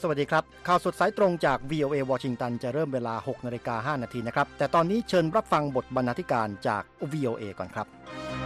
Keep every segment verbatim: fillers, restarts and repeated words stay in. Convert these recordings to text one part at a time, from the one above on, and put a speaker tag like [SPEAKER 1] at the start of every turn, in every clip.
[SPEAKER 1] สวัสดีครับข่าวสดสายตรงจาก วี โอ เอ วอชิงตันจะเริ่มเวลา หกนาฬิกาห้านาทีนะครับแต่ตอนนี้เชิญรับฟังบทบรรณาธิการจาก วี โอ เอ ก่อนครับ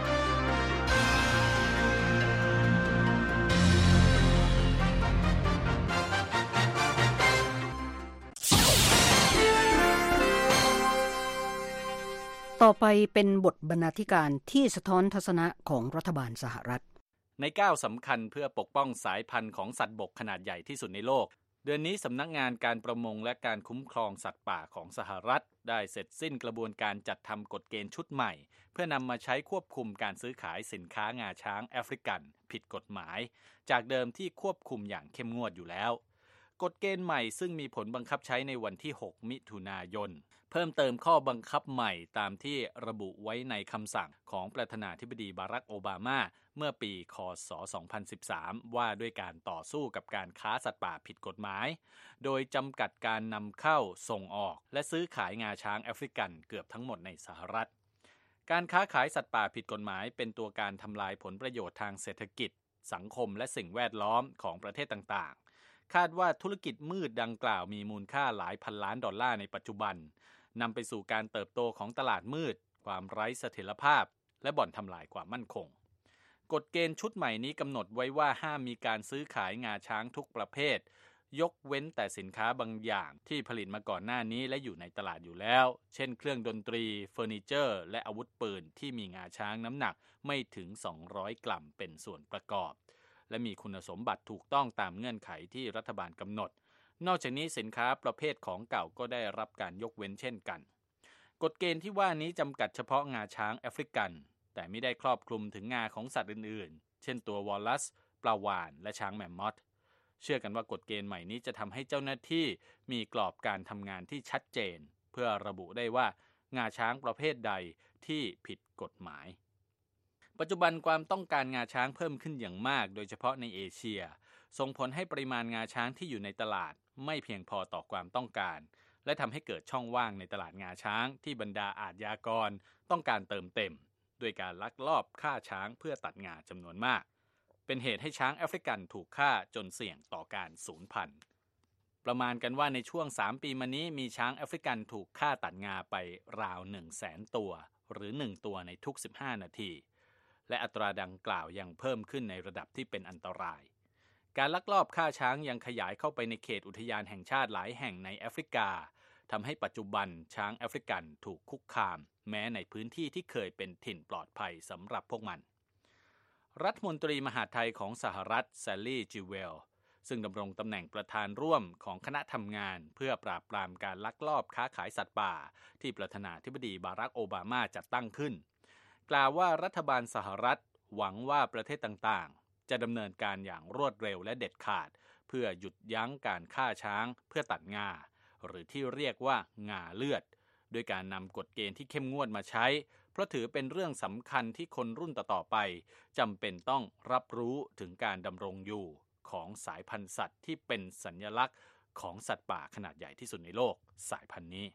[SPEAKER 2] ต่อไปเป็นบทบรรณาธิการที่สะท้อนทัศนะของรัฐบาลสหรัฐ
[SPEAKER 3] ในก้าวสำคัญเพื่อปกป้องสายพันธุ์ของสัตว์บกขนาดใหญ่ที่สุดในโลกเดือนนี้สำนักงานการประมงและการคุ้มครองสัตว์ป่าของสหรัฐได้เสร็จสิ้นกระบวนการจัดทำกฎเกณฑ์ชุดใหม่เพื่อนำมาใช้ควบคุมการซื้อขายสินค้างาช้างแอฟริกันผิดกฎหมายจากเดิมที่ควบคุมอย่างเข้มงวดอยู่แล้วกฎเกณฑ์ใหม่ซึ่งมีผลบังคับใช้ในวันที่หกมิถุนายนเพิ่มเติมข้อบังคับใหม่ตามที่ระบุไว้ในคำสั่งของประธานาธิบดีบารักโอบามาเมื่อปีค.ศ. สองพันสิบสามว่าด้วยการต่อสู้กับการค้าสัตว์ป่าผิดกฎหมายโดยจำกัดการนำเข้าส่งออกและซื้อขายงาช้างแอฟริกันเกือบทั้งหมดในสหรัฐการค้าขายสัตว์ป่าผิดกฎหมายเป็นตัวการทำลายผลประโยชน์ทางเศรษฐกิจสังคมและสิ่งแวดล้อมของประเทศต่างๆคาดว่าธุรกิจมืดดังกล่าวมีมูลค่าหลายพันล้านดอลลาร์ในปัจจุบันนำไปสู่การเติบโตของตลาดมืดความไร้เสถียรภาพและบ่อนทำลายความมั่นคงกฎเกณฑ์ชุดใหม่นี้กำหนดไว้ว่าห้ามมีการซื้อขายงาช้างทุกประเภทยกเว้นแต่สินค้าบางอย่างที่ผลิตมาก่อนหน้านี้และอยู่ในตลาดอยู่แล้วเช่นเครื่องดนตรีเฟอร์นิเจอร์และอาวุธปืนที่มีงาช้างน้ำหนักไม่ถึงสองร้อยกรัมเป็นส่วนประกอบและมีคุณสมบัติถูกต้องตามเงื่อนไขที่รัฐบาลกำหนดนอกจากนี้สินค้าประเภทของเก่าก็ได้รับการยกเว้นเช่นกันกฎเกณฑ์ที่ว่านี้จำกัดเฉพาะงาช้างแอฟริกันแต่ไม่ได้ครอบคลุมถึงงาของสัตว์อื่นๆเช่นตัววอลลัสปลาวาฬและช้างแมมมอธเชื่อกันว่ากฎเกณฑ์ใหม่นี้จะทำให้เจ้าหน้าที่มีกรอบการทำงานที่ชัดเจนเพื่อระบุได้ว่างาช้างประเภทใดที่ผิดกฎหมายปัจจุบันความต้องการงาช้างเพิ่มขึ้นอย่างมากโดยเฉพาะในเอเชียส่งผลให้ปริมาณงาช้างที่อยู่ในตลาดไม่เพียงพอต่อความต้องการและทำให้เกิดช่องว่างในตลาดงาช้างที่บรรดาอาชญากรต้องการเติมเต็มด้วยการลักลอบฆ่าช้างเพื่อตัดงาจำนวนมากเป็นเหตุให้ช้างแอฟริกันถูกฆ่าจนเสี่ยงต่อการสูญพันธุ์ประมาณกันว่าในช่วงสามปีมานี้มีช้างแอฟริกันถูกฆ่าตัดงาไปราว หนึ่งแสน ตัวหรือหนึ่งตัวในทุกสิบห้านาทีและอัตราดังกล่าวยังเพิ่มขึ้นในระดับที่เป็นอันตรายการลักลอบฆ่าช้างยังขยายเข้าไปในเขตอุทยานแห่งชาติหลายแห่งในแอฟริกาทำให้ปัจจุบันช้างแอฟริกันถูกคุกคามแม้ในพื้นที่ที่เคยเป็นถิ่นปลอดภัยสำหรับพวกมันรัฐมนตรีมหาดไทยของสหรัฐแซลลี่จิเวลซึ่งดำรงตำแหน่งประธานร่วมของคณะทำงานเพื่อปราบปรามการลักลอบค้าขายสัตว์ป่าที่ประธานาธิบดีบารักโอบามาจัดตั้งขึ้นกล่าวว่ารัฐบาลสหรัฐหวังว่าประเทศต่างๆจะดำเนินการอย่างรวดเร็วและเด็ดขาดเพื่อหยุดยั้งการฆ่าช้างเพื่อตัดงาหรือที่เรียกว่างาเลือดด้วยการนำกฎเกณฑ์ที่เข้มงวดมาใช้เพราะถือเป็นเรื่องสำคัญที่คนรุ่นต่อๆไปจำเป็นต้องรับรู้ถึงการดำรงอยู่ของสายพันธุ์สัตว์ที่เป็นสัญลักษณ์ของสัตว์ป่าขนาดใหญ่ที่สุดในโลกสายพันธุ์นี้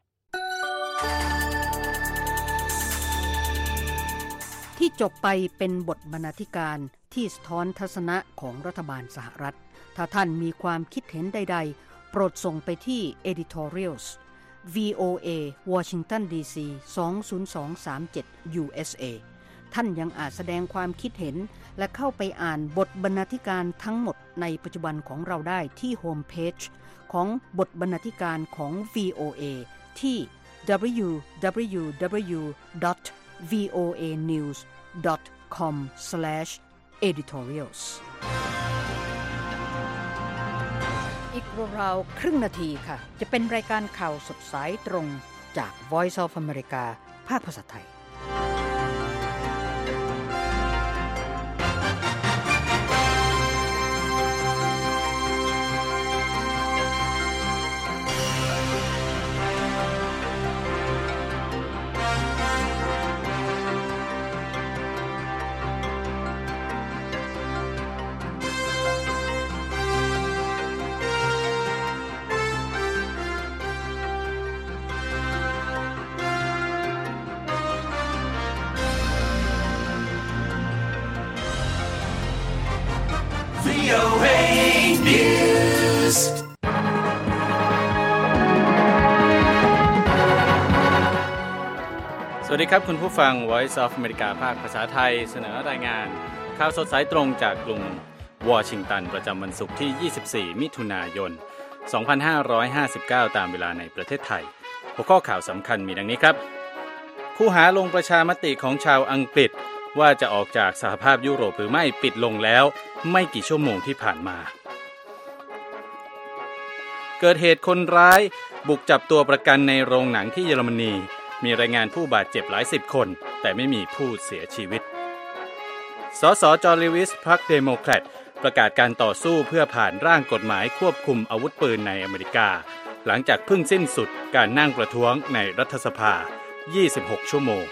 [SPEAKER 2] ที่จบไปเป็นบทบรรณาธิการที่สะท้อนทัศนะของรัฐบาลสหรัฐถ้าท่านมีความคิดเห็นใดๆโปรดส่งไปที่ editorials วี โอ เอ Washington ดี ซี สอง ศูนย์ สอง สาม เจ็ด ยู เอส เอ ท่านยังอาจแสดงความคิดเห็นและเข้าไปอ่านบทบรรณาธิการทั้งหมดในปัจจุบันของเราได้ที่โฮมเพจของบทบรรณาธิการของ วี โอ เอ ที่ ดับเบิลยู ดับเบิลยู ดับเบิลยู ดอท วี โอ เอ นิวส์ ดอท คอม สแลช เอดิทอเรียลส์ อีกราวๆครึ่งนาทีค่ะจะเป็นรายการข่าวสดสายตรงจาก Voice of America ภาคภาษาไทย
[SPEAKER 4] วี โอ เอ News
[SPEAKER 3] วัสดีครับคุณผู้ฟัง Voice of America ภาคภาษาไทยเสนอรายงานข่าวสดสายตรงจากกรุงวอชิงตันประจำวันศุกร์ที่ยี่สิบสี่มิถุนายนสองพันห้าร้อยห้าสิบเก้าตามเวลาในประเทศไทยหัวข้อข่าวสำคัญมีดังนี้ครับคู่หาลงประชามติของชาวอังกฤษว่าจะออกจากสหภาพยุโรปหรือไม่ปิดลงแล้วไม่กี่ชั่วโมงที่ผ่านมาเกิดเหตุคนร้ายบุกจับตัวประกันในโรงหนังที่เยอรมนีมีรายงานผู้บาดเจ็บหลายสิบคนแต่ไม่มีผู้เสียชีวิตสสจอห์น ลีวิสพรรคเดโมแครตประกาศการต่อสู้เพื่อผ่านร่างกฎหมายควบคุมอาวุธปืนในอเมริกาหลังจากเพิ่งสิ้นสุดการนั่งประท้วงในรัฐสภายี่สิบหกชั่วโมง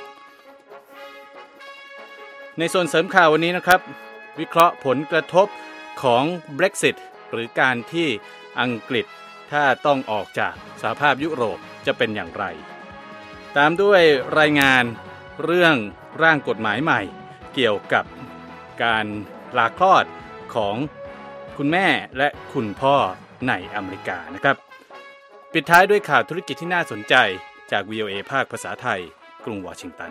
[SPEAKER 3] ในส่วนเสริมข่าววันนี้นะครับวิเคราะห์ผลกระทบของ Brexit หรือการที่อังกฤษถ้าต้องออกจากสหภาพยุโรปจะเป็นอย่างไรตามด้วยรายงานเรื่องร่างกฎหมายใหม่เกี่ยวกับการลาคลอดของคุณแม่และคุณพ่อในอเมริกานะครับปิดท้ายด้วยข่าวธุรกิจที่น่าสนใจจาก วี โอ เอ ภาคภาษาไทยกรุงวอชิงตัน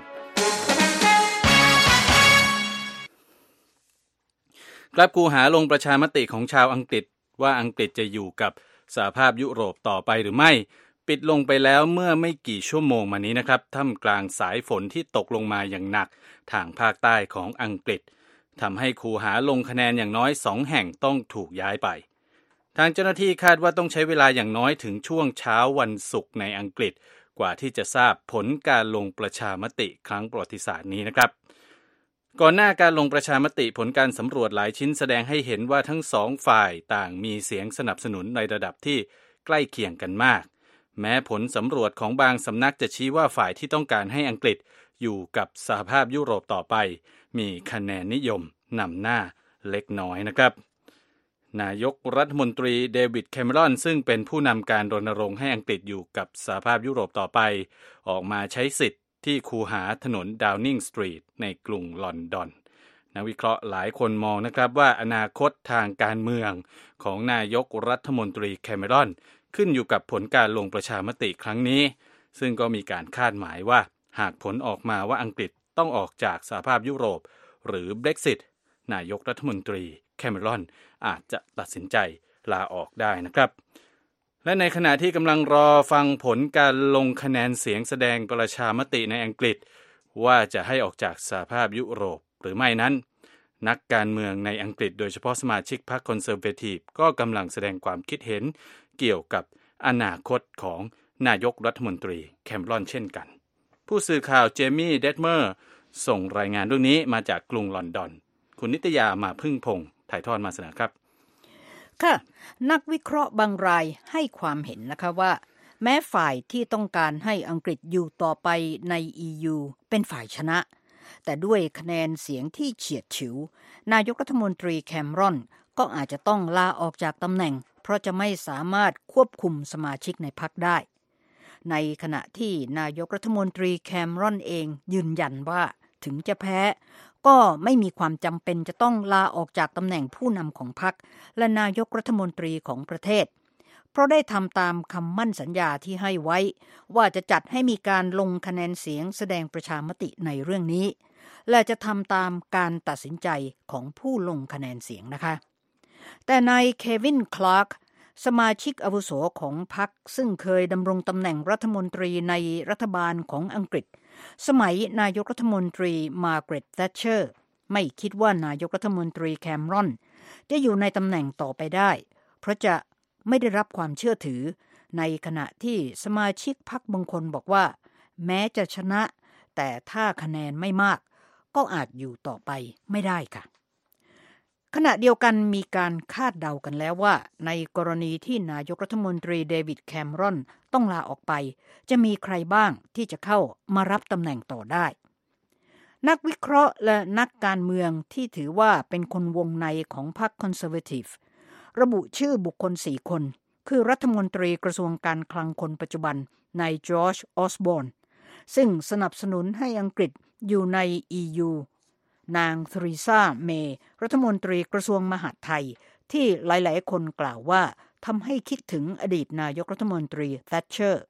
[SPEAKER 3] กลับกูหาลงประชามติของชาวอังกฤษว่าอังกฤษจะอยู่กับสหภาพยุโรปต่อไปหรือไม่ปิดลงไปแล้วเมื่อไม่กี่ชั่วโมงมานี้นะครับท่ามกลางสายฝนที่ตกลงมาอย่างหนักทางภาคใต้ของอังกฤษทำให้คูหาลงคะแนนอย่างน้อยสองแห่งต้องถูกย้ายไปทางเจ้าหน้าที่คาดว่าต้องใช้เวลาอย่างน้อยถึงช่วงเช้าวันศุกร์ในอังกฤษกว่าที่จะทราบผลการลงประชามติครั้งประวัติศาสตร์นี้นะครับก่อนหน้าการลงประชามติผลการสำรวจหลายชิ้นแสดงให้เห็นว่าทั้งสองฝ่ายต่างมีเสียงสนับสนุนในระดับที่ใกล้เคียงกันมากแม้ผลสำรวจของบางสำนักจะชี้ว่าฝ่ายที่ต้องการให้อังกฤษอยู่กับสหภาพยุโรปต่อไปมีคะแนนนิยมนำหน้าเล็กน้อยนะครับนายกรัฐมนตรีเดวิดแคมเมรอนซึ่งเป็นผู้นำการรณรงค์ให้อังกฤษอยู่กับสหภาพยุโรปต่อไปออกมาใช้สิทธิ์ที่คูหาถนนดาวนิงสตรีทในกรุงลอนดอนนักวิเคราะห์หลายคนมองนะครับว่าอนาคตทางการเมืองของนายกรัฐมนตรีแคมเมรอนขึ้นอยู่กับผลการลงประชามติครั้งนี้ซึ่งก็มีการคาดหมายว่าหากผลออกมาว่าอังกฤษต้องออกจากสหภาพยุโรปหรือ Brexit นายกรัฐมนตรีแคมเมรอนอาจจะตัดสินใจลาออกได้นะครับและในขณะที่กำลังรอฟังผลการลงคะแนนเสียงแสดงประชามติในอังกฤษว่าจะให้ออกจากสหภาพยุโรปหรือไม่นั้นนักการเมืองในอังกฤษโดยเฉพาะสมาชิกพรรคคอนเซอร์เวทีฟก็กำลังแสดงความคิดเห็นเกี่ยวกับอนาคตของนายกรัฐมนตรีแคมเมรอนเช่นกันผู้สื่อข่าวเจมี่เดดเมอร์ส่งรายงานเรื่องนี้มาจากกรุงลอนดอนคุณนิตยามาพึ่งพงษ์ถ่ายทอดมาเสนอครับ
[SPEAKER 2] ค่ะนักวิเคราะห์บางรายให้ความเห็นนะคะว่าแม้ฝ่ายที่ต้องการให้อังกฤษอยู่ต่อไปใน อี ยู เป็นฝ่ายชนะแต่ด้วยคะแนนเสียงที่เฉียดฉิวนายกรัฐมนตรีแคมเมรอนก็อาจจะต้องลาออกจากตำแหน่งเพราะจะไม่สามารถควบคุมสมาชิกในพรรคได้ในขณะที่นายกรัฐมนตรีแคมเมรอนเองยืนยันว่าถึงจะแพ้ก็ไม่มีความจำเป็นจะต้องลาออกจากตำแหน่งผู้นำของพรรคและนายกรัฐมนตรีของประเทศเพราะได้ทำตามคำมั่นสัญญาที่ให้ไว้ว่าจะจัดให้มีการลงคะแนนเสียงแสดงประชามติในเรื่องนี้และจะทำตามการตัดสินใจของผู้ลงคะแนนเสียงนะคะแต่นายเควินคลาร์กสมาชิกอาวุโสของพรรคซึ่งเคยดำรงตำแหน่งรัฐมนตรีในรัฐบาลของอังกฤษสมัยนายกรัฐมนตรีมาร์กาเร็ต แธตเชอร์ไม่คิดว่านายกรัฐมนตรีแคมเมรอนจะอยู่ในตำแหน่งต่อไปได้เพราะจะไม่ได้รับความเชื่อถือในขณะที่สมาชิกพรรคบางคนบอกว่าแม้จะชนะแต่ถ้าคะแนนไม่มากก็อาจอยู่ต่อไปไม่ได้ค่ะขณะเดียวกันมีการคาดเดากันแล้วว่าในกรณีที่นายกรัฐมนตรีเดวิดแคมเมรอนต้องลาออกไปจะมีใครบ้างที่จะเข้ามารับตำแหน่งต่อได้นักวิเคราะห์และนักการเมืองที่ถือว่าเป็นคนวงในของพรรคคอนเซอร์เวทีฟระบุชื่อบุคคลสี่คนคือรัฐมนตรีกระทรวงการคลังคนปัจจุบันนายจอร์จออสบอร์นซึ่งสนับสนุนให้อังกฤษอยู่ใน อี ยู นางเทเรซาเมย์รัฐมนตรีกระทรวงมหาดไทยที่หลายๆคนกล่าวว่าทำให้คิดถึงอดีตนายกรัฐมนตรีแธตเชอร์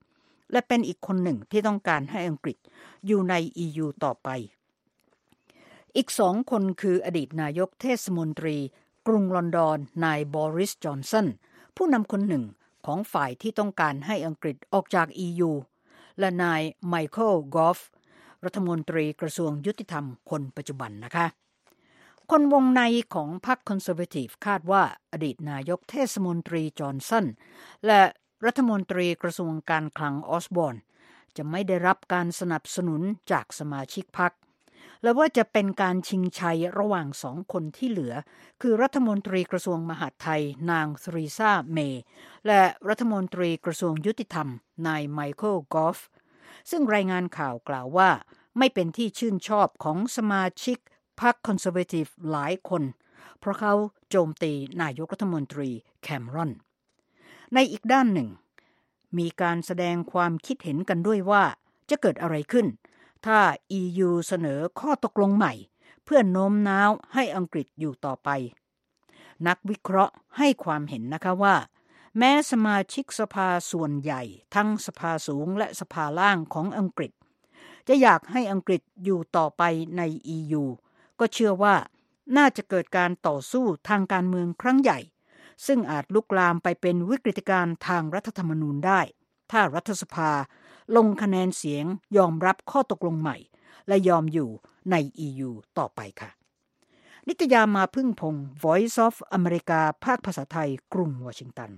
[SPEAKER 2] และเป็นอีกคนหนึ่งที่ต้องการให้อังกฤษอยู่ใน อี ยู ต่อไปอีกสองคนคืออดีตนายกเทศมนตรีกรุงลอนดอนนายบอริสจอนสันผู้นำคนหนึ่งของฝ่ายที่ต้องการให้อังกฤษออกจาก อี ยู และนายไมเคิลกอฟรัฐมนตรีกระทรวงยุติธรรมคนปัจจุบันนะคะคนวงในของพรรคคอนเซอร์เวทีฟคาดว่าอดีตนายกเทศมนตรีจอห์นสันและรัฐมนตรีกระทรวงการคลังออสบอร์นจะไม่ได้รับการสนับสนุนจากสมาชิกพรรคและว่าจะเป็นการชิงชัยระหว่างสองคนที่เหลือคือรัฐมนตรีกระทรวงมหาดไทยนางเทเรซาเมย์และรัฐมนตรีกระทรวงยุติธรรมนายไมเคิลกอฟซึ่งรายงานข่าวกล่าวว่าไม่เป็นที่ชื่นชอบของสมาชิกพรรคคอนเซอร์เวทีฟหลายคนเพราะเขาโจมตีนายกรัฐมนตรีแคมรอนในอีกด้านหนึ่งมีการแสดงความคิดเห็นกันด้วยว่าจะเกิดอะไรขึ้นถ้า อี ยู เสนอข้อตกลงใหม่เพื่อโน้มน้าวให้อังกฤษอยู่ต่อไปนักวิเคราะห์ให้ความเห็นนะคะว่าแม้สมาชิกสภาส่วนใหญ่ทั้งสภาสูงและสภาล่างของอังกฤษจะอยากให้อังกฤษอยู่ต่อไปใน อี ยู ก็เชื่อว่าน่าจะเกิดการต่อสู้ทางการเมืองครั้งใหญ่ซึ่งอาจลุกลามไปเป็นวิกฤตการณ์ทางรัฐธรรมนูญได้ถ้ารัฐสภาลงคะแนนเสียงยอมรับข้อตกลงใหม่และยอมอยู่ใน อี ยู ต่อไปค่ะนิตยามาพึ่งพงศ์ Voice of America ภาคภาษาไทยกรุงวอชิงตัน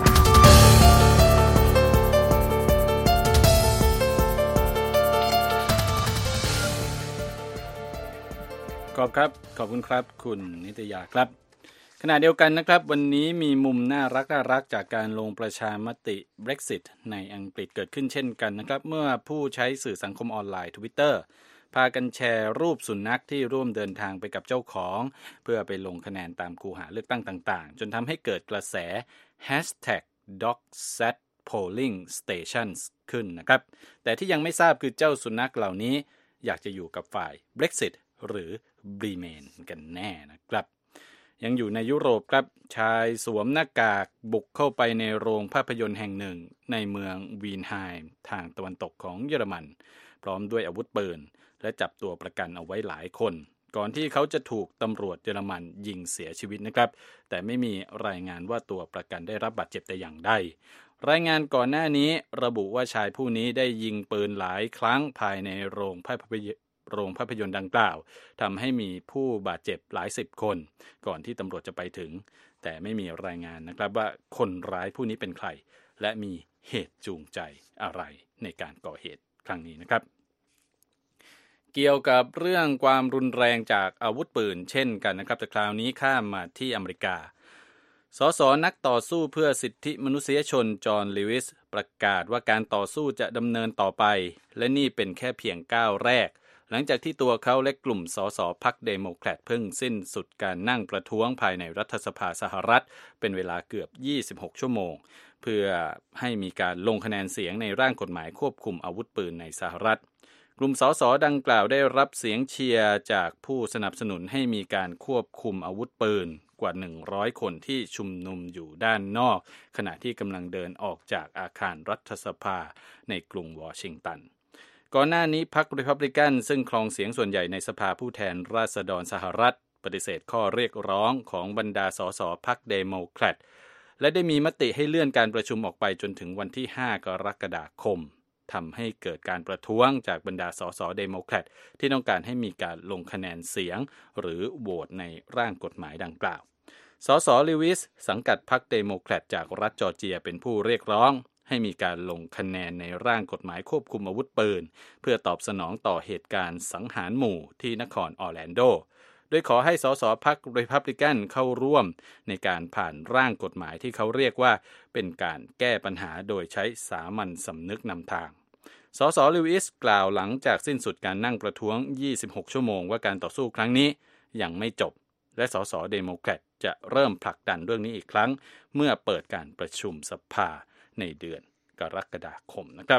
[SPEAKER 3] ขอบครับขอบคุณครับคุณนิตยาครับขณะเดียวกันนะครับวันนี้มีมุมน่ารักน่ารักจากการลงประชามติ Brexit ในอังกฤษเกิดขึ้นเช่นกันนะครับเมื่อผู้ใช้สื่อสังคมออนไลน์ Twitter พากันแชร์รูปสุนัขที่ร่วมเดินทางไปกับเจ้าของเพื่อไปลงคะแนนตามคูหาเลือกตั้งต่างๆจนทำให้เกิดกระแส แฮชแท็ก ด็อกแซท โพลลิง สเตชันส์ ขึ้นนะครับแต่ที่ยังไม่ทราบคือเจ้าสุนัขเหล่านี้อยากจะอยู่กับฝ่าย Brexit หรือ Remain กันแน่นะครับยังอยู่ในยุโรปครับชายสวมหน้ากากบุกเข้าไปในโรงภาพยนตร์แห่งหนึ่งในเมืองวีนไฮม์ทางตะวันตกของเยอรมันพร้อมด้วยอาวุธปืนและจับตัวประกันเอาไว้หลายคนก่อนที่เขาจะถูกตำรวจเยอรมันยิงเสียชีวิตนะครับแต่ไม่มีรายงานว่าตัวประกันได้รับบาดเจ็บแต่อย่างใดรายงานก่อนหน้านี้ระบุว่าชายผู้นี้ได้ยิงปืนหลายครั้งภายในโรงภาพยนตร์โรงภาพยนตร์ดังกล่าวทำให้มีผู้บาดเจ็บหลายสิบคนก่อนที่ตำรวจจะไปถึงแต่ไม่มีรายงานนะครับว่าคนร้ายผู้นี้เป็นใครและมีเหตุจูงใจอะไรในการก่อเหตุครั้งนี้นะครับเกี่ยวกับเรื่องความรุนแรงจากอาวุธปืนเช่นกันนะครับแต่คราวนี้ข้ามมาที่อเมริกาสสนักต่อสู้เพื่อสิทธิมนุษยชนจอห์นลิวิสประกาศว่าการต่อสู้จะดำเนินต่อไปและนี่เป็นแค่เพียงก้าวแรกหลังจากที่ตัวเขาและกลุ่มสสพรรคเดโมแครตเพิ่งสิ้นสุดการนั่งประท้วงภายในรัฐสภาสหรัฐเป็นเวลาเกือบยี่สิบหกชั่วโมงเพื่อให้มีการลงคะแนนเสียงในร่างกฎหมายควบคุมอาวุธปืนในสหรัฐกลุ่มสสดังกล่าวได้รับเสียงเชียร์จากผู้สนับสนุนให้มีการควบคุมอาวุธปืนกว่าหนึ่งร้อยคนที่ชุมนุมอยู่ด้านนอกขณะที่กำลังเดินออกจากอาคารรัฐสภาในกรุงวอชิงตันก่อนหน้านี้พรรครีพับลิกันซึ่งครองเสียงส่วนใหญ่ในสภาผู้แทนราษฎรสหรัฐปฏิเสธข้อเรียกร้องของบรรดาสสพรรคเดโมแครตและได้มีมติให้เลื่อนการประชุมออกไปจนถึงวันที่ห้ากรกฎาคมทำให้เกิดการประท้วงจากบรรดาสสเดโมแครตที่ต้องการให้มีการลงคะแนนเสียงหรือโหวตในร่างกฎหมายดังกล่าวสสลิวิสสังกัดพรรคเดโมแครตจากรัฐจอร์เจียเป็นผู้เรียกร้องให้มีการลงคะแนนในร่างกฎหมายควบคุมอาวุธปืนเพื่อตอบสนองต่อเหตุการณ์สังหารหมู่ที่นครออร์แลนโดโดยขอให้สสพรรครีพับลิกันเข้าร่วมในการผ่านร่างกฎหมายที่เขาเรียกว่าเป็นการแก้ปัญหาโดยใช้สามัญสำนึกนำทางสสลิวิสกล่าวหลังจากสิ้นสุดการนั่งประท้วงยี่สิบหกชั่วโมงว่าการต่อสู้ครั้งนี้ยังไม่จบและสสเดโมแครตจะเริ่มผลักดันเรื่องนี้อีกครั้งเมื่อเปิดการประชุมสภาในเดือนกรกฎาคมนะครับ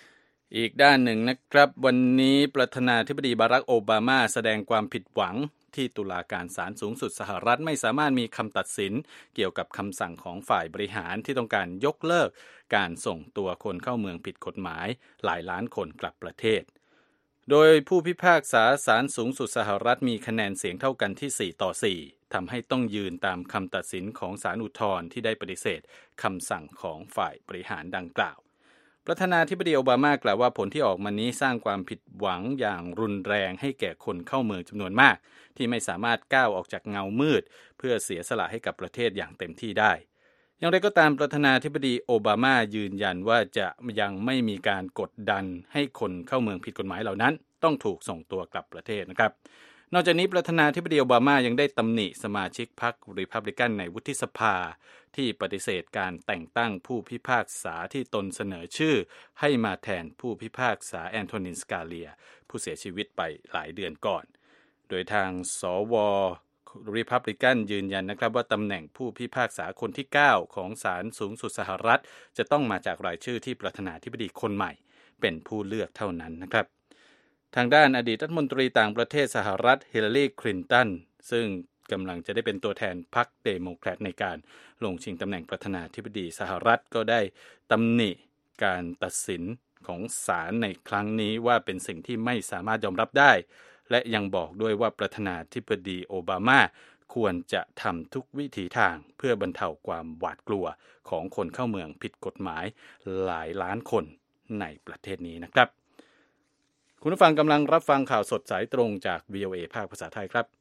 [SPEAKER 3] อีกด้านหนึ่งนะครับวันนี้ประธานาธิบดีบารักโอบามาแสดงความผิดหวังที่ตุลาการศาลสูงสุดสหรัฐไม่สามารถมีคำตัดสินเกี่ยวกับคำสั่งของฝ่ายบริหารที่ต้องการยกเลิกการส่งตัวคนเข้าเมืองผิดกฎหมายหลายล้านคนกลับประเทศโดยผู้พิพากษาศาลสูงสุดสหรัฐมีคะแนนเสียงเท่ากันที่สี่ต่อสี่ทำให้ต้องยืนตามคำตัดสินของศาลอุทธรณ์ที่ได้ปฏิเสธคำสั่งของฝ่ายบริหารดังกล่าวประธานาธิบดีโอบามากล่าวว่าผลที่ออกมานี้สร้างความผิดหวังอย่างรุนแรงให้แก่คนเข้าเมืองจำนวนมากที่ไม่สามารถก้าวออกจากเงามืดเพื่อเสียสละให้กับประเทศอย่างเต็มที่ได้อย่างไรก็ตามประธานาธิบดีโอบามายืนยันว่าจะยังไม่มีการกดดันให้คนเข้าเมืองผิดกฎหมายเหล่านั้นต้องถูกส่งตัวกลับประเทศนะครับนอกจากนี้ประธานาธิบดีโอบามายังได้ตำหนิสมาชิกพรรครีพับลิกันในวุฒิสภาที่ปฏิเสธการแต่งตั้งผู้พิพากษาที่ตนเสนอชื่อให้มาแทนผู้พิพากษาแอนโทนิน สกาเลียผู้เสียชีวิตไปหลายเดือนก่อนโดยทางสวรีพับลิกันยืนยันนะครับว่าตำแหน่งผู้พิพากษาคนที่เก้าของศาลสูงสุดสหรัฐจะต้องมาจากรายชื่อที่ประธานาธิบดีคนใหม่เป็นผู้เลือกเท่านั้นนะครับทางด้านอดีตรัฐมนตรีต่างประเทศสหรัฐฮิลลารีคลินตันซึ่งกำลังจะได้เป็นตัวแทนพรรคเดโมแครตในการลงชิงตำแหน่งประธานาธิบดีสหรัฐก็ได้ตำหนิการตัดสินของศาลในครั้งนี้ว่าเป็นสิ่งที่ไม่สามารถยอมรับได้และยังบอกด้วยว่าประธานาธิบดีโอบามาควรจะทำทุกวิถีทางเพื่อบรรเทาความหวาดกลัวของคนเข้าเมืองผิดกฎหมายหลายล้านคนในประเทศนี้นะครับคุณผู้ฟังกำลังรับฟังข่าวสดสายตรงจาก วี โอ เอ ภาคภาษาไทยครับ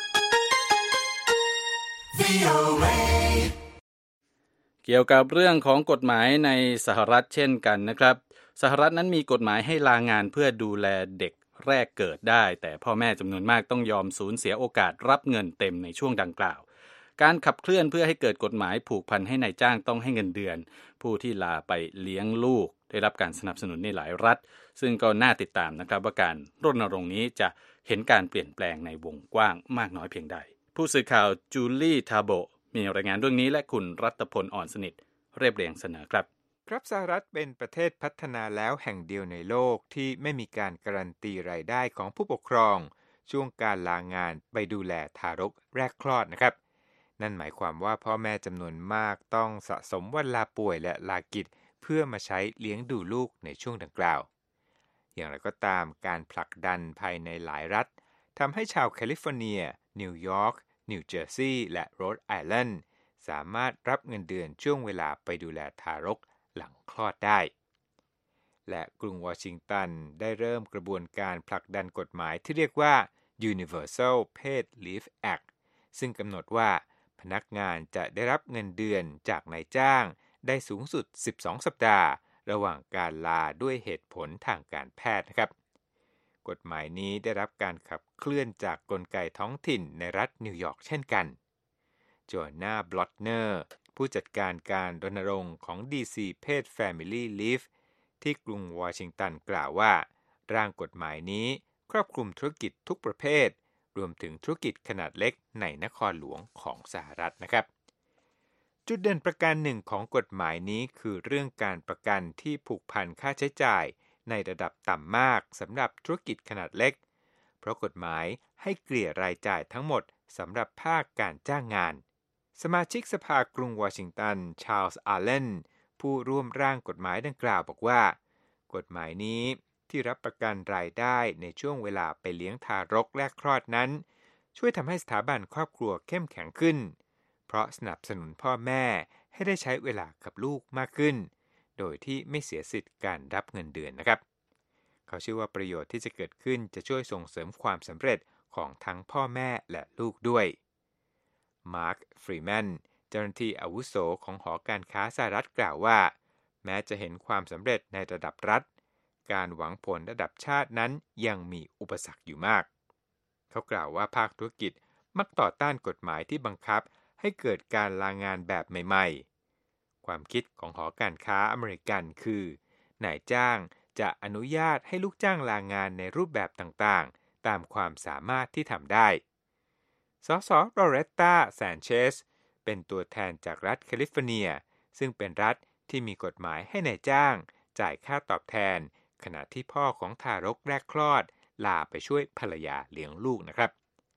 [SPEAKER 3] เกี่ยวกับเรื่องของกฎหมายในสหรัฐเช่นกันนะครับสหรัฐนั้นมีกฎหมายให้ลางานเพื่อดูแลเด็กแรกเกิดได้แต่พ่อแม่จำนวนมากต้องยอมสูญเสียโอกาสรับเงินเต็มในช่วงดังกล่าวการขับเคลื่อนเพื่อให้เกิดกฎหมายผูกพันให้นายจ้างต้องให้เงินเดือนผู้ที่ลาไปเลี้ยงลูกได้รับการสนับสนุนในหลายรัฐซึ่งก็น่าติดตามนะครับว่าการรณรงค์นี้จะเห็นการเปลี่ยนแปลงในวงกว้างมากน้อยเพียงใดผู้สื่อข่าวจูลี่ทาโบมีรายงานเรื่องนี้และคุณรัตพลอ่อนสนิทเรียบเรียงเสนอครับ
[SPEAKER 4] ครับสหรัฐเป็นประเทศพัฒนาแล้วแห่งเดียวในโลกที่ไม่มีการการันตีรายได้ของผู้ปกครองช่วงการลางานไปดูแลทารกแรกคลอดนะครับนั่นหมายความว่าพ่อแม่จำนวนมากต้องสะสมวันลาป่วยและลากิจเพื่อมาใช้เลี้ยงดูลูกในช่วงดังกล่าวอย่างไรก็ตามการผลักดันภายในหลายรัฐทำให้ชาวแคลิฟอร์เนียนิวยอร์กนิวเจอร์ซีย์และโรดไอแลนด์สามารถรับเงินเดือนช่วงเวลาไปดูแลทารกหลังคลอดได้และกรุงวอชิงตันได้เริ่มกระบวนการผลักดันกฎหมายที่เรียกว่า Universal Paid Leave Act ซึ่งกำหนดว่าพนักงานจะได้รับเงินเดือนจากนายจ้างได้สูงสุดสิบสองสัปดาห์ระหว่างการลาด้วยเหตุผลทางการแพทย์นะครับกฎหมายนี้ได้รับการขับเคลื่อนจากกลไกท้องถิ่นในรัฐนิวยอร์กเช่นกันโจนาบล็อตเนอร์ผู้จัดการการรณรงค์ของ ดี ซี Paid Family Leave ที่กรุงวอชิงตันกล่าวว่าร่างกฎหมายนี้ครอบคลุมธุรกิจทุกประเภทรวมถึงธุรกิจขนาดเล็กในนครหลวงของสหรัฐนะครับจุดเด่นประการหนึ่งของกฎหมายนี้คือเรื่องการประกันที่ผูกพันค่าใช้จ่ายในระดับต่ำมากสำหรับธุรกิจขนาดเล็กเพราะกฎหมายให้เกลี่ยรายจ่ายทั้งหมดสำหรับภาคการจ้างงานสมาชิกสภากรุงวอชิงตันชาร์ลส์อาร์เลนผู้ร่วมร่างกฎหมายดังกล่าวบอกว่ากฎหมายนี้ที่รับประกันรายได้ในช่วงเวลาไปเลี้ยงทารกแรกคลอดนั้นช่วยทำให้สถาบันครอบครัวเข้มแข็งขึ้นเพราะสนับสนุนพ่อแม่ให้ได้ใช้เวลากับลูกมากขึ้นโดยที่ไม่เสียสิทธิ์การรับเงินเดือนนะครับเขาเชื่อว่าประโยชน์ที่จะเกิดขึ้นจะช่วยส่งเสริมความสำเร็จของทั้งพ่อแม่และลูกด้วยมาร์ค ฟรีแมนเจ้าหน้าที่อาวุโสของหอการค้าสหรัฐกล่าวว่าแม้จะเห็นความสำเร็จในระดับรัฐการหวังผลระดับชาตินั้นยังมีอุปสรรคอยู่มากเขากล่าวว่าภาคธุรกิจมักต่อต้านกฎหมายที่บังคับให้เกิดการลางานแบบใหม่ๆความคิดของหอการค้าอเมริกันคือนายจ้างจะอนุญาตให้ลูกจ้างลางานในรูปแบบต่างๆตามความสามารถที่ทำได้สสโรเรตตา แซนเชสเป็นตัวแทนจากรัฐแคลิฟอร์เนียซึ่งเป็นรัฐที่มีกฎหมายให้นายจ้างจ่ายค่าตอบแทนขณะที่พ่อของทารกแรกคลอดลาไปช่วยภรรยาเลี้ยงลูกนะครับ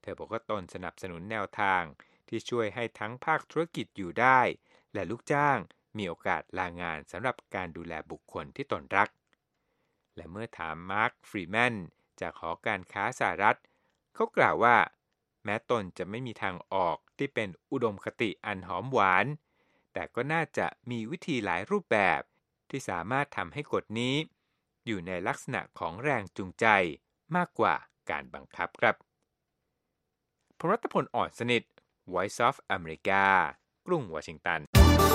[SPEAKER 4] เธอบอกว่าตนสนับสนุนแนวทางที่ช่วยให้ทั้งภาคธุรกิจอยู่ได้และลูกจ้างมีโอกาสลางานสำหรับการดูแลบุคคลที่ตนรักและเมื่อถามมาร์ค ฟรีแมนจากหอการค้าสหรัฐเขากล่าวว่าแม้ตนจะไม่มีทางออกที่เป็นอุดมคติอันหอมหวานแต่ก็น่าจะมีวิธีหลายรูปแบบที่สามารถทำให้กฎนี้อยู่ในลักษณะของแรงจูงใจมากกว่าการบังคับครับพลรัตพล อ่อนสนิท Voice of America กรุงวอชิงตัน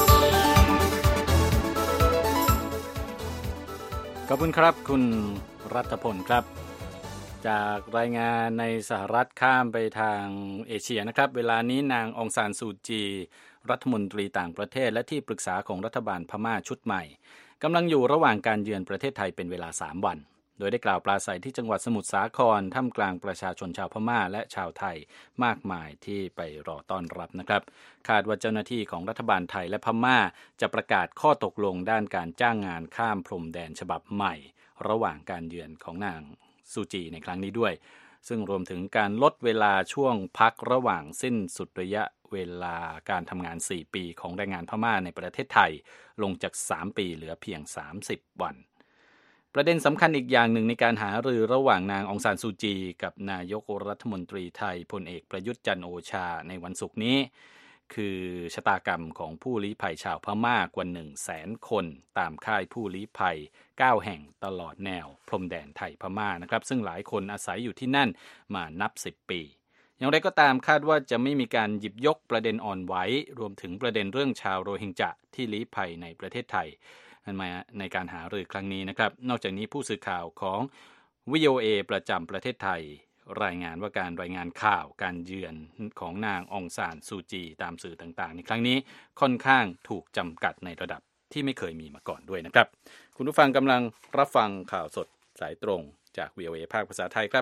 [SPEAKER 3] ขอบคุณครับคุณรัตพลครับจากรายงานในสหรัฐข้ามไปทางเอเชียนะครับเวลานี้นางองซานซูจีรัฐมนตรีต่างประเทศและที่ปรึกษาของรัฐบาลพม่าชุดใหม่กำลังอยู่ระหว่างการเยือนประเทศไทยเป็นเวลาสามวันโดยได้กล่าวปราศรัยที่จังหวัดสมุทรสาครท่ามกลางประชาชนชาวพม่าและชาวไทยมากมายที่ไปรอต้อนรับนะครับคาดว่าเจ้าหน้าที่ของรัฐบาลไทยและพม่าจะประกาศข้อตกลงด้านการจ้างงานข้ามพรมแดนฉบับใหม่ระหว่างการเยือนของนางซูจีในครั้งนี้ด้วยซึ่งรวมถึงการลดเวลาช่วงพักระหว่างสิ้นสุดระยะเวลาการทำงานสี่ปีของแรงงานพม่าในประเทศไทยลงจากสามปีเหลือเพียงสามสิบวันประเด็นสำคัญอีกอย่างหนึ่งในการหารือระหว่างนางองซานซูจีกับนายกรัฐมนตรีไทยพลเอกประยุทธ์จันทร์โอชาในวันศุกร์นี้คือชะตากรรมของผู้ลี้ภัยชาวพม่ากว่า หนึ่งแสน คนตามค่ายผู้ลี้ภัยเก้าแห่งตลอดแนวพรมแดนไทยพม่านะครับซึ่งหลายคนอาศัยอยู่ที่นั่นมานับสิบปีอย่างไรก็ตามคาดว่าจะไม่มีการหยิบยกประเด็นอ่อนไหวรวมถึงประเด็นเรื่องชาวโรฮิงญะที่ลี้ภัยในประเทศไทยมาในการหารือครั้งนี้นะครับนอกจากนี้ผู้สื่อข่าวของ วี โอ เอ ประจำประเทศไทยรายงานว่าการรายงานข่าวการเยือนของนางองซานซูจีตามสื่อต่างๆในครั้งนี้ค่อนข้างถูกจำกัดในระดับที่ไม่เคยมีมาก่อนด้วยนะครับคุณผู้ฟังกำลังรับฟังข่าวสดสายตรงจาก วี โอ เอ ภาคภาษาไทยครับ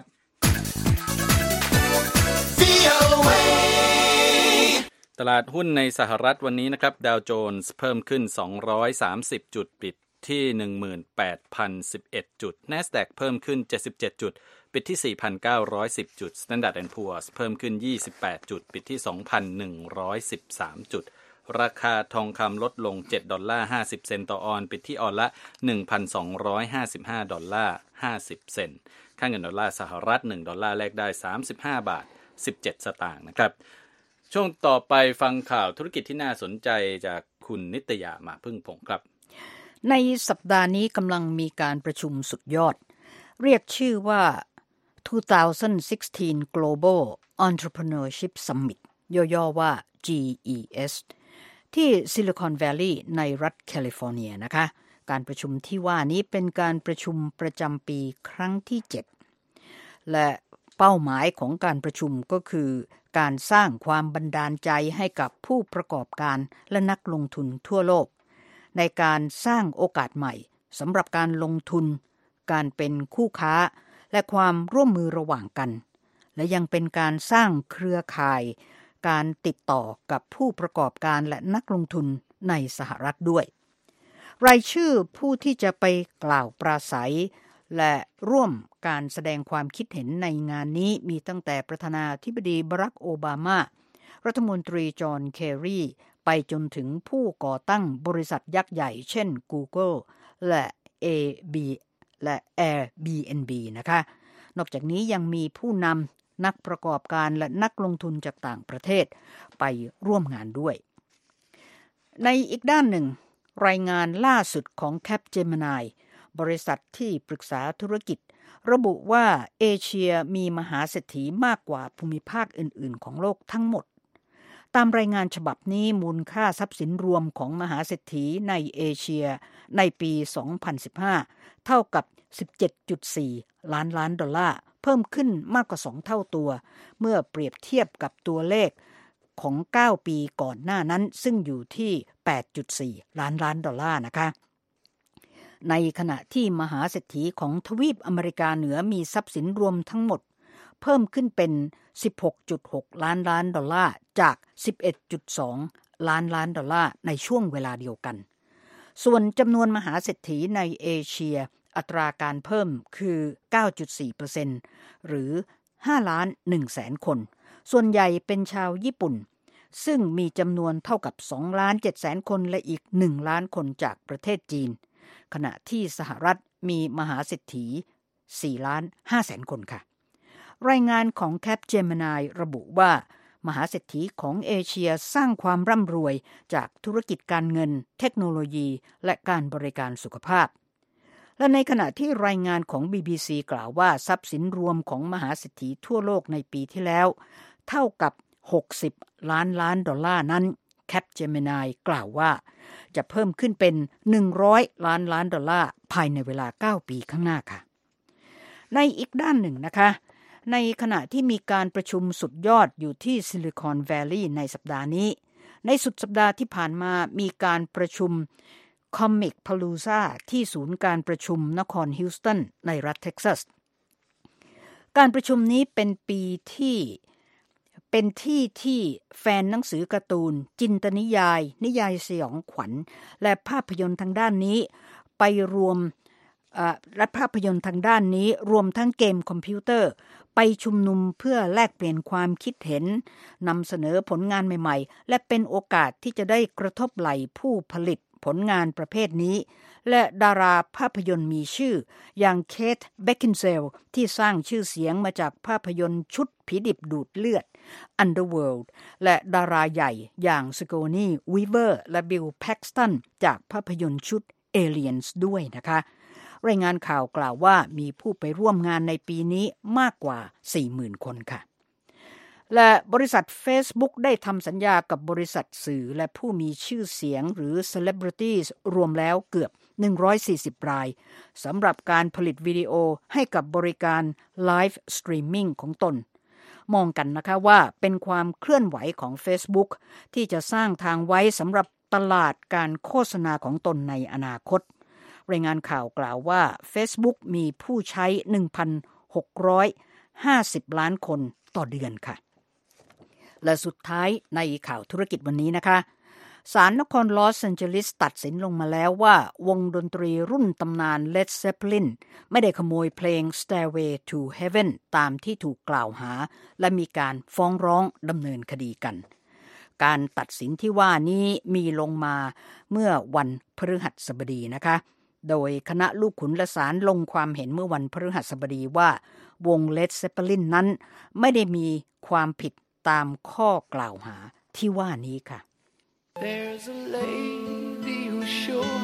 [SPEAKER 3] ตลาดหุ้นในสหรัฐวันนี้นะครับดาวโจนส์เพิ่มขึ้นสองร้อยสามสิบจุดปิดที่ หนึ่งหมื่นแปดพันสิบเอ็ด จุด NASDAQ เพิ่มขึ้นเจ็ดสิบเจ็ดจุดปิดที่ สี่พันเก้าร้อยสิบ จุด Standard แอนด์ Poor's เพิ่มขึ้นยี่สิบแปดจุดปิดที่ สองพันหนึ่งร้อยสิบสาม จุดราคาทองคำลดลงเจ็ดดอลลาร์ห้าสิบเซนต์ต่อออนซ์ปิดที่ออนละ หนึ่งพันสองร้อยห้าสิบห้า ดอลลาร์ห้าสิบเซนต์ค่าเงินดอลลาร์สหรัฐหนึ่งดอลลาร์แลกได้สามสิบห้าบาทสิบเจ็ดสตางค์นะครับช่วงต่อไปฟังข่าวธุรกิจที่น่าสนใจจากคุณนิตยามาพึ่งพงศ์ครับ
[SPEAKER 2] ในสัปดาห์นี้กำลังมีการประชุมสุดยอดเรียกชื่อว่า สองพันสิบหก Global Entrepreneurship Summit ย่อๆว่า จี อี เอส ที่ Silicon Valley ในรัฐแคลิฟอร์เนียนะคะการประชุมที่ว่านี้เป็นการประชุมประจำปีครั้งที่เจ็ดและเป้าหมายของการประชุมก็คือการสร้างความบันดาลใจให้กับผู้ประกอบการและนักลงทุนทั่วโลกในการสร้างโอกาสใหม่สำหรับการลงทุนการเป็นคู่ค้าและความร่วมมือระหว่างกันและยังเป็นการสร้างเครือข่ายการติดต่อกับผู้ประกอบการและนักลงทุนในสหรัฐด้วยรายชื่อผู้ที่จะไปกล่าวปราศัยและร่วมการแสดงความคิดเห็นในงานนี้มีตั้งแต่ประธานาธิบดีบารักโอบามารัฐมนตรีจอห์นเคร์รีไปจนถึงผู้ก่อตั้งบริษัทยักษ์ใหญ่เช่น Google และ เอ บี และ Airbnb นะคะนอกจากนี้ยังมีผู้นำนักประกอบการและนักลงทุนจากต่างประเทศไปร่วมงานด้วยในอีกด้านหนึ่งรายงานล่าสุดของ Capgemini บริษัทที่ปรึกษาธุรกิจระบุว่าเอเชียมีมหาเศรษฐีมากกว่าภูมิภาคอื่นๆของโลกทั้งหมดตามรายงานฉบับนี้มูลค่าทรัพย์สินรวมของมหาเศรษฐีในเอเชียในปีสองพันสิบห้าเท่ากับ สิบเจ็ดจุดสี่ ล้านล้านดอลลาร์เพิ่มขึ้นมากกว่าสองเท่าตัวเมื่อเปรียบเทียบกับตัวเลขของเก้าปีก่อนหน้านั้นซึ่งอยู่ที่ แปดจุดสี่ ล้านล้านดอลลาร์นะคะในขณะที่มหาเศรษฐีของทวีปอเมริกาเหนือมีทรัพย์สินรวมทั้งหมดเพิ่มขึ้นเป็น สิบหกจุดหก ล้านล้านดอลลาร์จาก สิบเอ็ดจุดสอง ล้านล้านดอลลาร์ในช่วงเวลาเดียวกันส่วนจำนวนมหาเศรษฐีในเอเชียอัตราการเพิ่มคือ เก้าจุดสี่เปอร์เซ็นต์ หรือห้าล้านหนึ่งแสนคนส่วนใหญ่เป็นชาวญี่ปุ่นซึ่งมีจำนวนเท่ากับสองล้านเจ็ดแสนคนและอีกหนึ่งล้านคนจากประเทศจีนขณะที่สหรัฐมีมหาเศรษฐีสี่ล้านห้าแสนคนค่ะรายงานของ Capgemini ระบุว่ามหาเศรษฐีของเอเชียสร้างความร่ำรวยจากธุรกิจการเงินเทคโนโลยีและการบริการสุขภาพและในขณะที่รายงานของ บี บี ซี กล่าวว่าทรัพย์สินรวมของมหาเศรษฐีทั่วโลกในปีที่แล้วเท่ากับหกสิบล้านล้านดอลลาร์นั้น Capgemini กล่าวว่าจะเพิ่มขึ้นเป็นหนึ่งร้อยล้านล้านดอลลาร์ภายในเวลาเก้าปีข้างหน้าค่ะในอีกด้านหนึ่งนะคะในขณะที่มีการประชุมสุดยอดอยู่ที่ซิลิคอนแวลลีย์ในสัปดาห์นี้ในสุดสัปดาห์ที่ผ่านมามีการประชุม Comic Palooza ที่ศูนย์การประชุมนครฮิวสตันในรัฐเท็กซัสการประชุมนี้เป็นปีที่เป็นที่ที่แฟนหนังสือการ์ตูนจินตนิยายนิยายสยองขวัญและภาพยนตร์ทางด้านนี้ไปรวมและภาพยนตร์ทางด้านนี้รวมทั้งเกมคอมพิวเตอร์ไปชุมนุมเพื่อแลกเปลี่ยนความคิดเห็นนำเสนอผลงานใหม่ๆและเป็นโอกาสที่จะได้กระทบไหล่ผู้ผลิตผลงานประเภทนี้และดาราภาพยนตร์มีชื่ออย่างเคท เบคคินเซลที่สร้างชื่อเสียงมาจากภาพยนตร์ชุดผีดิบดูดเลือด Underworld และดาราใหญ่อย่างสโกนี่ วีเวอร์และบิล แพ็กสตันจากภาพยนตร์ชุด Aliens ด้วยนะคะรายงานข่าวกล่าวว่ามีผู้ไปร่วมงานในปีนี้มากกว่า สี่หมื่น คนค่ะและบริษัท Facebook ได้ทำสัญญากับบริษัทสื่อและผู้มีชื่อเสียงหรือ Celebrities รวมแล้วเกือบหนึ่งร้อยสี่สิบรายสำหรับการผลิตวิดีโอให้กับบริการ Live Streaming ของตนมองกันนะคะว่าเป็นความเคลื่อนไหวของ Facebook ที่จะสร้างทางไว้สำหรับตลาดการโฆษณาของตนในอนาคตรายงานข่าวกล่าวว่า Facebook มีผู้ใช้ หนึ่งพันหกร้อยห้าสิบ ล้านคนต่อเดือนค่ะและสุดท้ายในข่าวธุรกิจวันนี้นะคะศาลนครลอสแอนเจลิสตัดสินลงมาแล้วว่าวงดนตรีรุ่นตำนาน Led Zeppelin ไม่ได้ขโมยเพลง Stairway to Heaven ตามที่ถูกกล่าวหาและมีการฟ้องร้องดำเนินคดีกันการตัดสินที่ว่านี้มีลงมาเมื่อวันพฤหัสบดีนะคะโดยคณะลูกขุนและศาลลงความเห็นเมื่อวันพฤหัสบดีว่าวง Led Zeppelin นั้นไม่ได้มีความผิดตามข้อกล่าวหาที่ว่านี้ค่ะ
[SPEAKER 5] There's a lady who's sure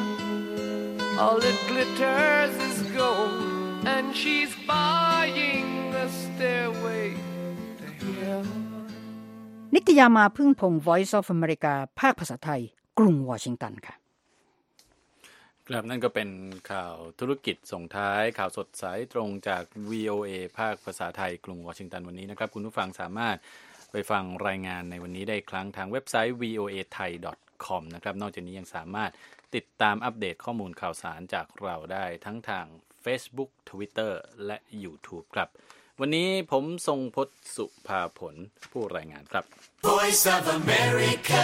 [SPEAKER 5] all that glitters is gold and she's buying the stairway to heaven
[SPEAKER 2] นิตยามาพึ่งพงษ์ Voice of America ภาคภาษาไทยกรุงวอชิงตันค่ะ
[SPEAKER 3] ครับนั่นก็เป็นข่าวธุรกิจส่งท้ายข่าวสดสายตรงจาก วี โอ เอ ภาคภาษาไทยกรุงวอชิงตันวันนี้นะครับคุณผู้ฟังสามารถไปฟังรายงานในวันนี้ได้ครั้งทางเว็บไซต์ วี โอ เอ ไทย ดอท คอม นะครับนอกจากนี้ยังสามารถติดตามอัปเดตข้อมูลข่าวสารจากเราได้ทั้งทาง Facebook Twitter และ YouTube ครับวันนี้ผมทรงพจน์สุภาผลผู้รายงานครับ
[SPEAKER 6] Voice of America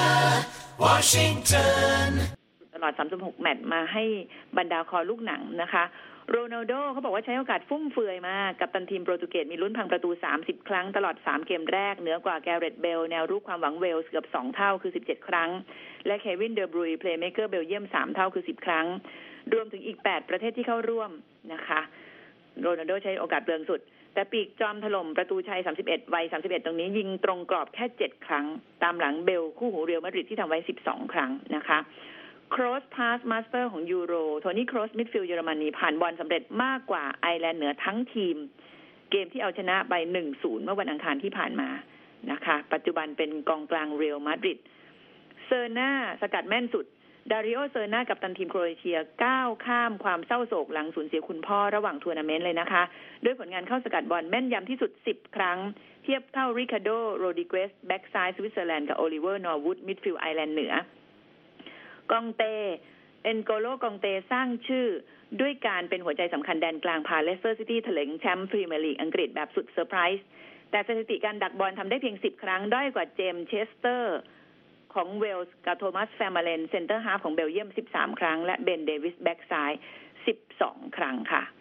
[SPEAKER 6] Washington
[SPEAKER 7] ตลอดสามสิบหกแมตช์มาให้บรรดาคอลูกหนังนะคะโรนัลโดเขาบอกว่าใช้โอกาสฟุ่มเฟือยมากกัปตันทีมโปรตุเกสมีลุ้นพังประตูสามสิบครั้งตลอดสามเกมแรกเหนือกว่าแกเรตเบลแนวรุกความหวังเวลส์เกือบสองเท่าคือสิบเจ็ดครั้งและเควินเดอบรูยเพลย์เมเกอร์เบลเยียมสามเท่าคือสิบครั้งรวมถึงอีกแปดประเทศที่เข้าร่วมนะคะโรนัลโดใช้โอกาสเปลืองสุดแต่ปีกจอมถล่มประตูชัยสามสิบเอ็ดวัยสามสิบเอ็ดตรงนี้ยิงตรงกรอบแค่เจ็ดครั้งตามหลังเบลคู่หูเรอัลมาดริดที่ทำไว้สิบสองครั้งนะคะCross Pass Master ของยูโรโทนี่ครอสมิดฟิลด์เยอรมนีผ่านบอลสำเร็จมากกว่าไอร์แลนด์เหนือทั้งทีมเกมที่เอาชนะไป หนึ่งศูนย์ เมื่อวันอังคารที่ผ่านมานะคะปัจจุบันเป็นกองกลางเรอัลมาดริดเซอร์นาสกัดแม่นสุดดาริโอเซอร์นากัปตันทีมโครเอเชียก้าวข้ามความเศร้าโศกหลังสูญเสียคุณพ่อระหว่างทัวร์นาเมนต์เลยนะคะด้วยผลงานเข้าสกัดบอลแม่นยำที่สุดสิบครั้งเทียบเท่าริคาร์โดโรดิเกสแบ็กซ้ายสวิตเซอร์แลนด์กับโอลิเวอร์นอร์วูดมิดฟิลด์ไอร์แลนด์เหนือกองเตเอ็นโกโลกองเตสร้างชื่อด้วยการเป็นหัวใจสำคัญแดนกลางพาเลสเตอร์ซิตี้แถลงแชมป์พรีเมียร์ลีกอังกฤษแบบสุดเซอร์ไพรส์แต่สถิติการดักบอลทำได้เพียงสิบครั้งด้อยกว่าเจมส์เชสเตอร์ของเวลส์กับโทมัสแฟร์มาเลนเซนเตอร์ฮาล์ฟของเบลเยียมสิบสามครั้งและเบนเดวิสแบ็กซ้ายสิบสองครั้งค่ะ